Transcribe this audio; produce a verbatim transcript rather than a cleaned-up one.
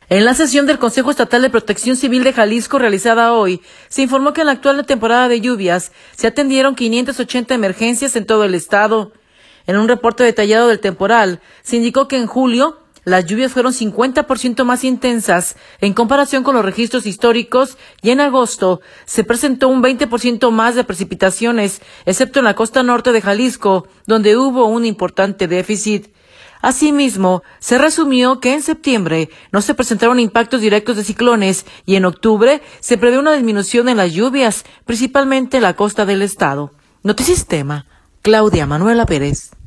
En la sesión del Consejo Estatal de Protección Civil de Jalisco realizada hoy, se informó que en la actual temporada de lluvias se atendieron quinientas ochenta emergencias en todo el estado. En un reporte detallado del temporal, se indicó que en julio las lluvias fueron cincuenta por ciento más intensas en comparación con los registros históricos y en agosto se presentó un veinte por ciento más de precipitaciones, excepto en la costa norte de Jalisco, donde hubo un importante déficit. Asimismo, se resumió que en septiembre no se presentaron impactos directos de ciclones y en octubre se prevé una disminución en las lluvias, principalmente en la costa del estado. Notisistema, Claudia Manuela Pérez.